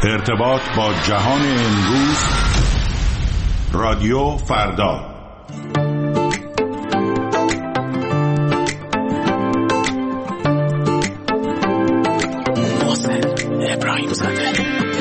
ارتباط با جهان امروز، رادیو فردا. محسن ابراهیم زاده.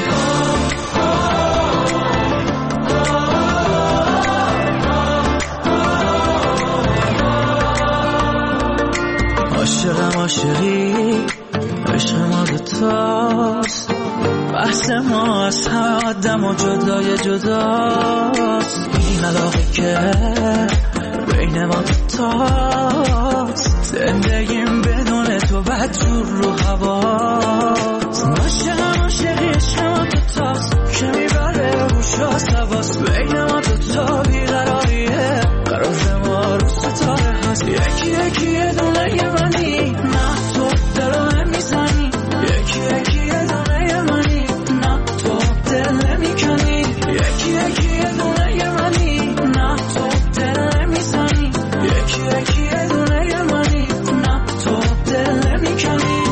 عاشقم عاشقی، عشق ما دوتاست، بحث ما از همه آدم و جدای جداست. این علاقه که بین ما دوتاست، زندگیم بدون تو بدجور رو هواست. عاشقم عاشقی، عشق ما دوتاست که میبره روش آسواست. بین ما دوتا بیقراریه، قرار ما رو ستاره هست. یکی یکی یه دونه یه منی، نه تو دلو میزنی. یکی یکی یه دونه یه منی، نه تو دل نمیکنی. یکی یکی یه دونه یه منی، نه تو دل نمیزنی. یکی یکی یه دونه یه منی، نه تو دل نمیکنی.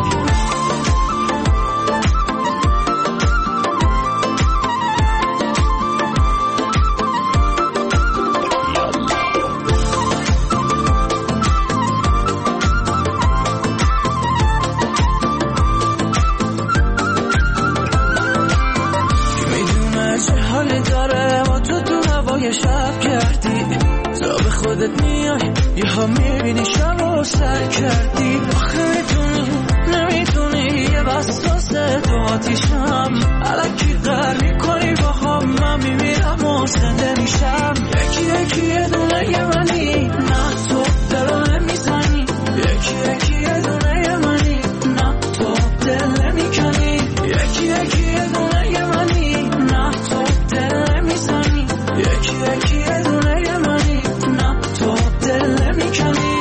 شب کردی تا به خودت میای، یه ها میبینی شب رو سر کردی. آخه نمیتونی یه وسوسه تو آتیشم، الکی قهر میکنی با هم. من میمیرم و زنده میشم. یکی یکی یه دونه یه منی، نه تو دلو نمیزنی. یکی یکی یه دونه یه منی، نه تو دل نمیکنی. یکی یکی یه دونه یه منی، نه تو دل نمیزنی. یکی یکی یه دونه یه منی، نه تو دل نمیکنی.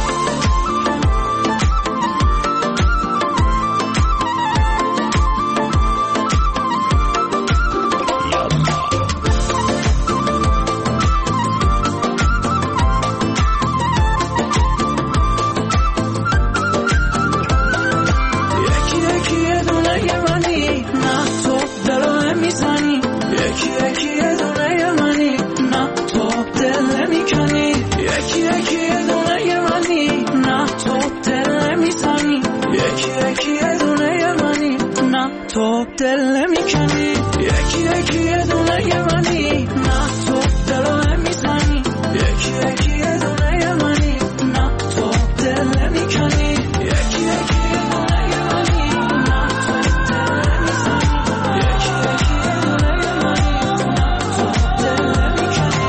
یکی یکی یه دونه یه منی، نه تو دلو نمیزنی. یکی یکی یه دونه یه منی، نه تو دل نمیکنی. یکی یکی یه دونه یه منی، نه تو دل نمیزنی. یکی یکی یه دونه یه منی، نه تو دل نمیکنی. یکی یکی یه دونه یه منی، نه تو دلو نمیزنی. یکی یکی یه دونه یه منی، نه تو دل نمیکنی. یکی یکی یه دونه یه منی، نه تو دل نمیزنی. یکی یکی یه دونه یه منی، نه تو دل نمیکنی.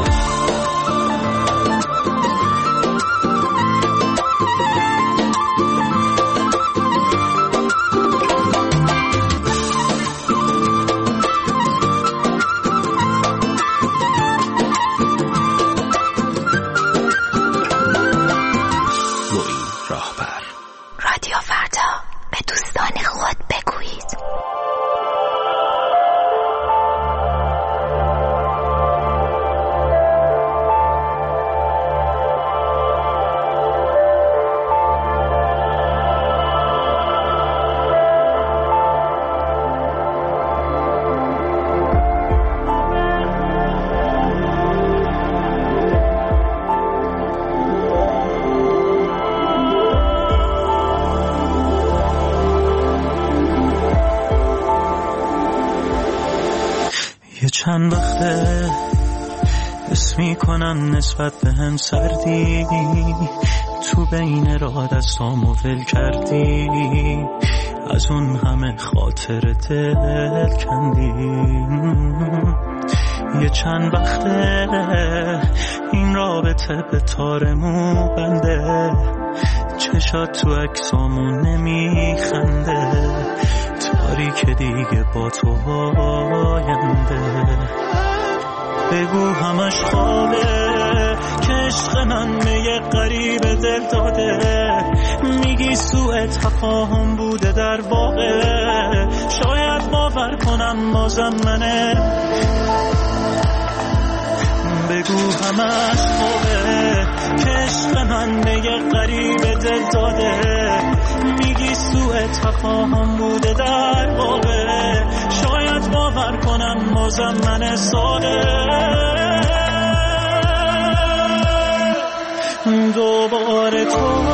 رادیو فردا، به دوستان خود بگویید. چند وقته حس میکنم نسبت به هم سردی، تو بین راه دستامو ول کردی، از اون همه خاطر دل کندی. یه چند وقته این رابطه به تارمو بنده، چشات تو عکسامون نمیخنده، تاریک دیگه با تو آینده. بگو همش خوابه که عشق من به یه غریب دل داده، میگی سوء تفاهم بوده در واقع، شاید باور کنم بازم منه. بگو همش خوابه که عشق من به یه غریب دل داده، میگی سوء تفاهم بوده در واقع، مزمن ساده دوباره تو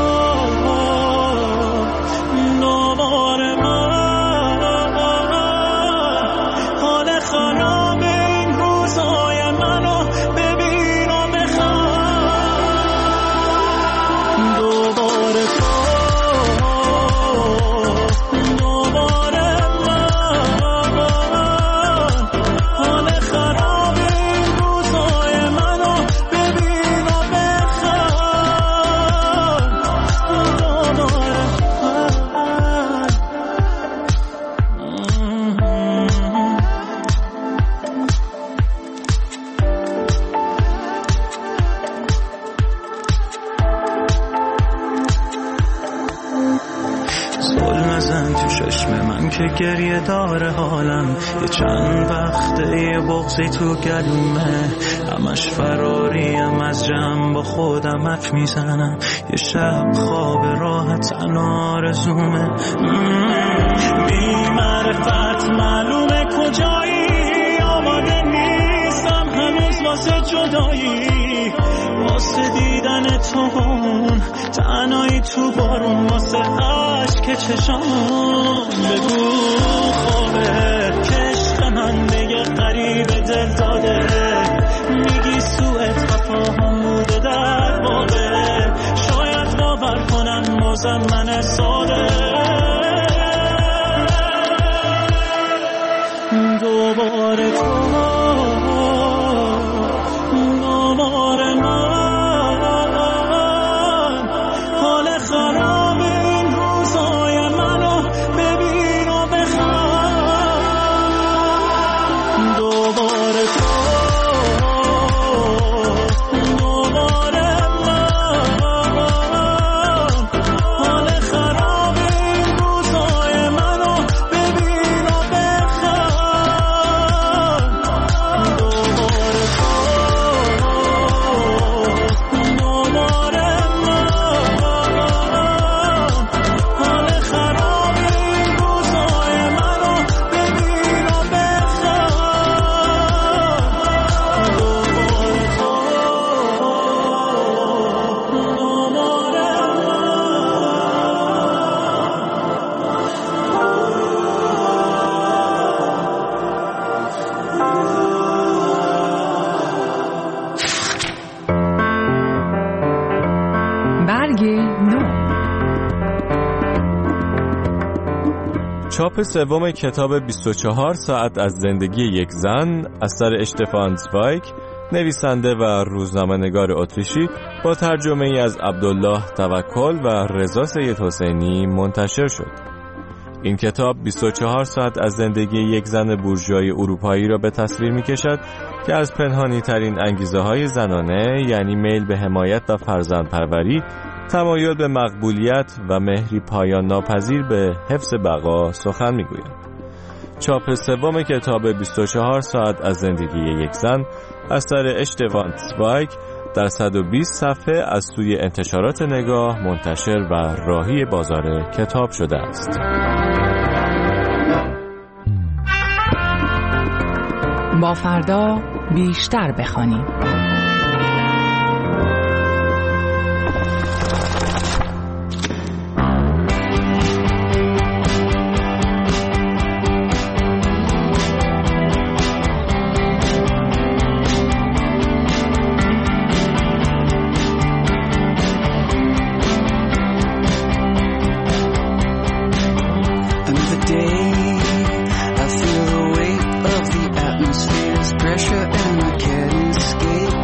دوباره من حال خراب این روزهای منو ببین و بخوام دوباره تو که گریه داره حالم یه چند وقته یه بغضی تو گلومه همش فراریم از جمع با خودم حرف میزنم یه شب خواب راحت آرزومه بی معرفت معلومه کجایی آماده نیستم هنوز واسه جدایی واسه دیدن تو تنهایی تو بارون واسه عشق چشام بگو خوابه که عشق من دیگه قریب دل داده میگی سوء تفاهم بوده در واقع شاید باور کنم مزمن ساده دوباره تو دوباره من حال خراب این روزهای منو ببین و بخوام دوباره تو دوباره من حال خراب این روزهای منو ببین و بخوام دوباره تو دوباره حال خراب این روزهای منو ببین و بخوام دوباره تو برگ نو. چاپ سوم کتاب 24 ساعت از زندگی یک زن اثر اشتفان زوایگ، نویسنده و روزنامه‌نگار اتریشی، با ترجمه ای از عبدالله توکل و رضا سید حسینی منتشر شد. این کتاب 24 ساعت از زندگی یک زن بورژوای اروپایی را به تصویر می‌کشد که از پنهانی ترین انگیزه های زنانه، یعنی میل به حمایت و فرزندپروری، تمایل به مقبولیت و مهری پایان ناپذیر به حفظ بقا سخن میگوید. چاپ سوم کتاب 24 ساعت از زندگی یک زن اثر اشتفان زوایگ در 120 صفحه از سوی انتشارات نگاه منتشر و راهی بازار کتاب شده است. با فردا بیشتر بخوانیم. Pressure and I can't escape.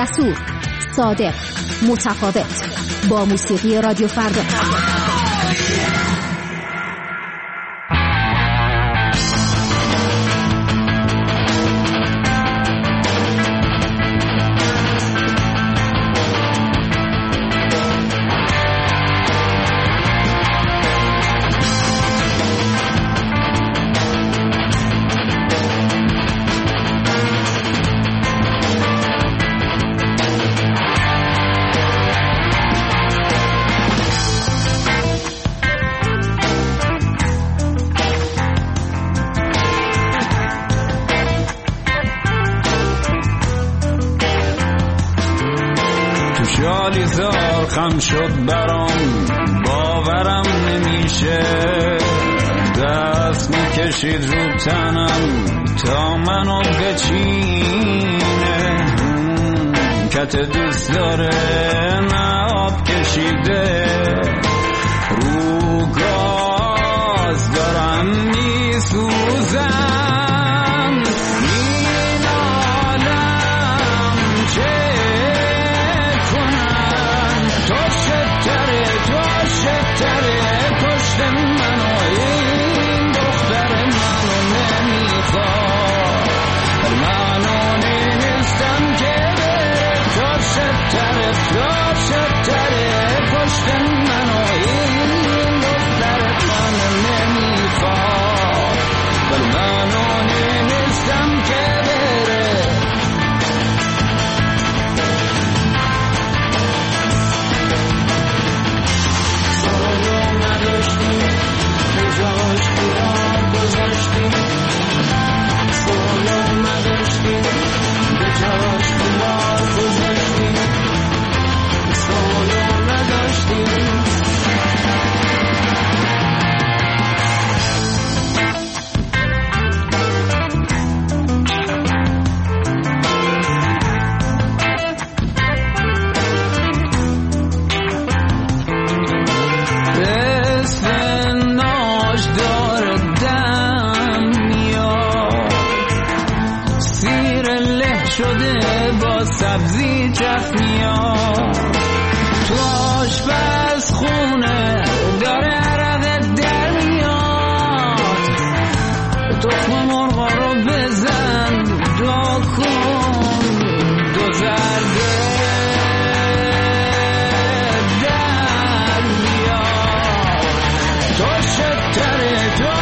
جسور، صادق، متفاوت، با موسیقی رادیو فردا. شالیزار خم شد برام، باورم نمیشه، دست میکشید رو تنم تا منو بچینه، کت دوست داره نه آب کشیده، رو گاز دارم میسوزم، این عالم چه شتره کشت منو، این دختر منو نمیخواد، منو نیستم که بره، تو شتره کشت منو، این دختر منو نمیخواد، منو نیستم که بره. سبزی جف میاد تو آشپز خونه، داره عرق در میاد، تخم مرغا رو بزن دعا کن، دو زرده در میاد، تو شتره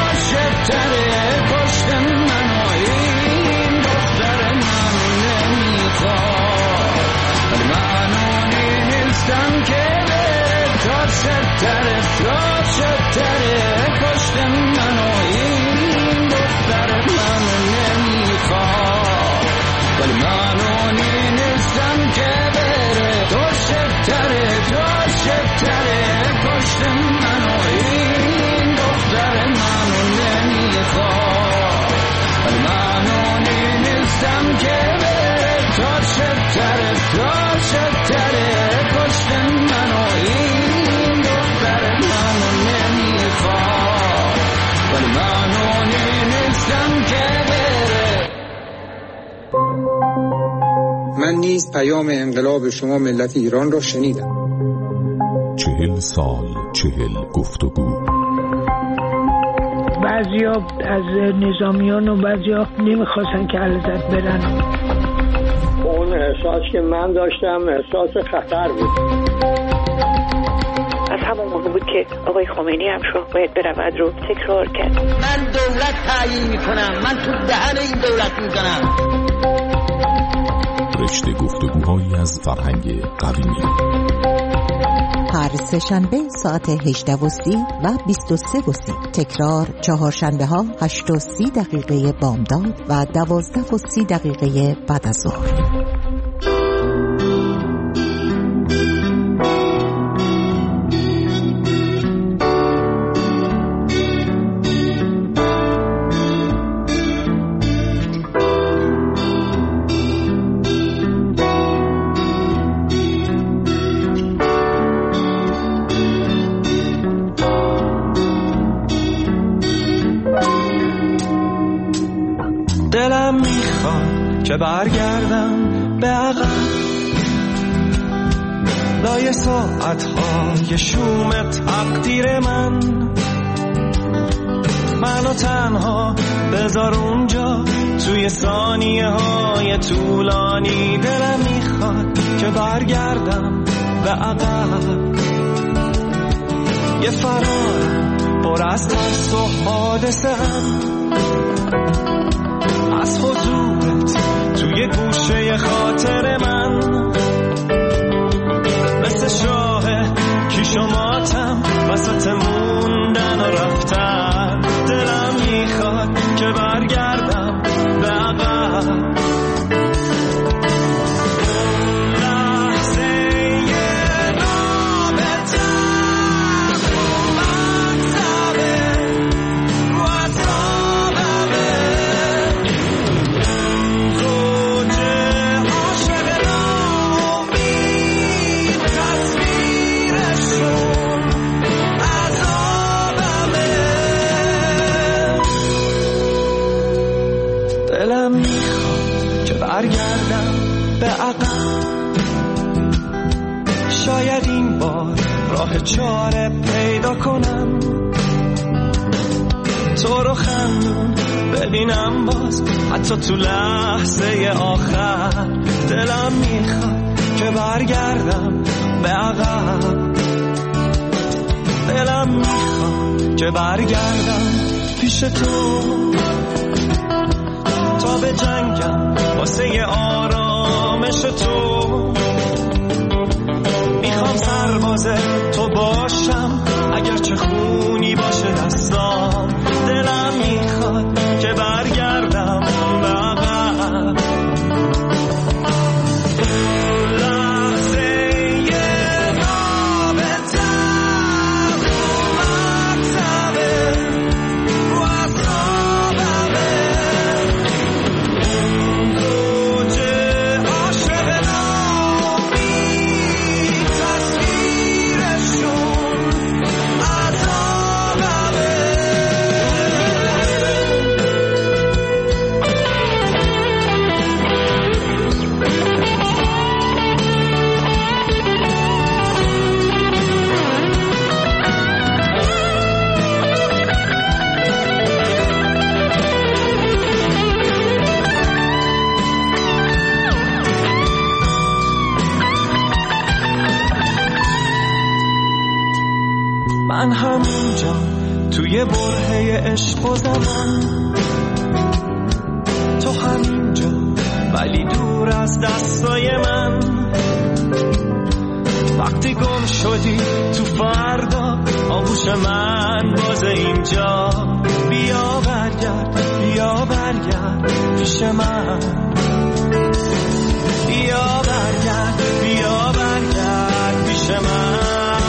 کشت منو، این دختر منو نمیخواد، منو نیستم که بره، تا شتره کشت منو، این دختر منو نمیخواد، ولی منو نیستم که بره، تا شتره کشت منو، این دختر منو نمیخواد، ولی منو نیستم که بره، تا شتره کشت منو، این دختر منو نمیخواد، ولی منو نیستم که بره. من نیز پیام انقلاب شما ملت ایران را شنیدم. 40 سال 40 گفتگو. بعضیا از نظامیان و بعضیا نمیخواستن که علازت برن. اون احساس که من داشتم احساس خطر بود. از همون موقع بود که آقای خمینی هم شاه باید برود رو تکرار کرد. من دولت تعیین میکنم، من تو دهن این دولت میکنم. رشته گفتگوهایی از فرهنگ قدیمی. هر سه‌شنبه ساعت 18:30 و 23:30. تکرار چهارشنبه ها 8:30 بامداد و 12:30 بعد از ظهر. دلم میخواد که برگردم به عقب، فردای ساعتهای شوم تقدیر منو تنها بذار اونجا توی ثانیه های طولانی. دلم میخواد که برگردم به عقب، یه فرارم پر از ترس و حادثه‌ام، از حضورت توی گوشه خاطر من، مثل شاه کیش و ماتم وسط موندن و رفتن. دلم میخواد که برگردم به عقب، برگردم به عقب. شاید این بار راه چاره پیدا کنم، تو رو خندون ببینم باز حتی تو لحظه آخر. دلم میخواد که برگردم به عقب، دلم میخواد که برگردم پیش تو تا به جنگم واسه آرامش تو. میخوام سرباز تو باشم اگرچه خونی باشه دستام. دلم میخواد که برگردم به عقب، من همونجا توی برهه عشق و زمان، تو همینجا ولی دور از دستای من. وقتی گم شدی تو فردا آغوش من باز اینجا. بیا برگرد پیش من، بیا برگرد پیش من.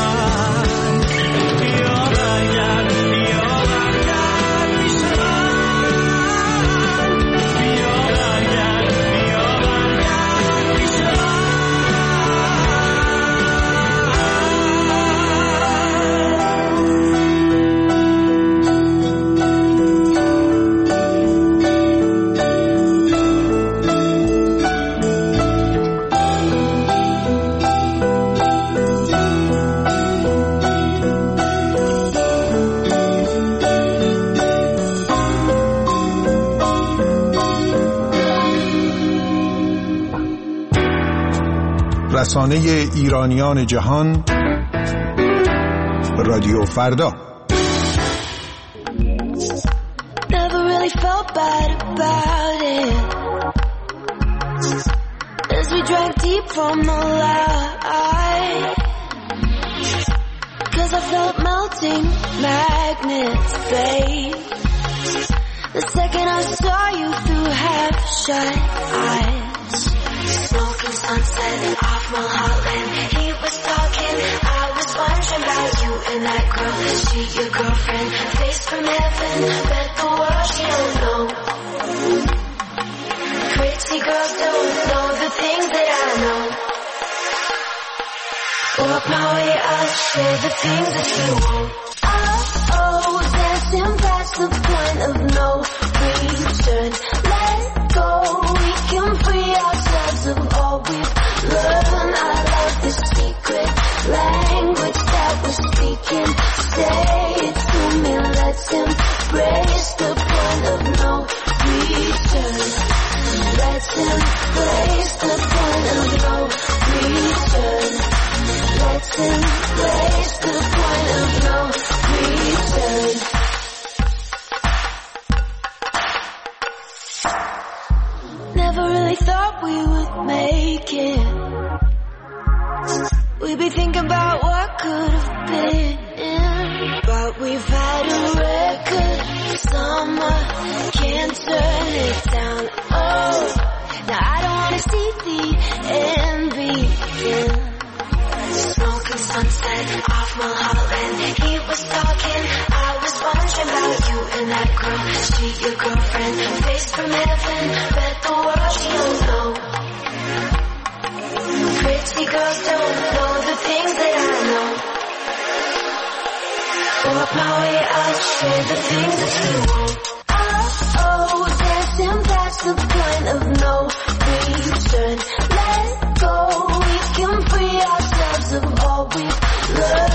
رسانه ایرانیان جهان، رادیو فردا. Never really felt bad about it as we drank deep from the light, 'cause I felt melting magnets, babe. The second I saw you through half-shut eyes, smoking sunset off Mulholland. He was talking, I was wondering about you and that girl. She your girlfriend, face from heaven, bet the world she don't know. Crazy girls don't know the things that I know. Walk my way, I'll share the things that you won't. Oh, dancing past the point of no return. Let go, we can free ourselves of all we've learned. I love the secret can say it to me. Let's embrace the point of no return. Let's embrace the point of no return. Let's embrace the point of no return. Never really thought we would make it. We'd be thinking about what could have been. But we've had a record summer, can't turn it down. Oh, now I don't wanna see the end begin. Smoking sunset off Mulholland. He was talking, I was wondering about you and that girl. She your girlfriend, face from heaven, bet the world she don't know. Pretty girls don't know the things that I know. Work my way up, share the things that you want. Oh, dancing past the point of no return. Let go, we can free ourselves of all we've learned.